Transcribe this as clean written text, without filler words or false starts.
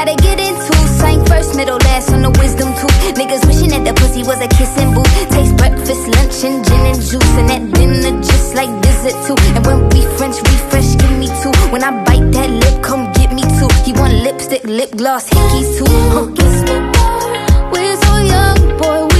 gotta get into. Sang first, middle, last on the wisdom tooth. Niggas wishing that the pussy was a kissing booth. Taste breakfast, lunch, and gin and juice. And that dinner just like dessert too. And when we French refresh, give me two. When I bite that lip, come get me two. He want lipstick, lip gloss, hickeys too. Where's your young boy?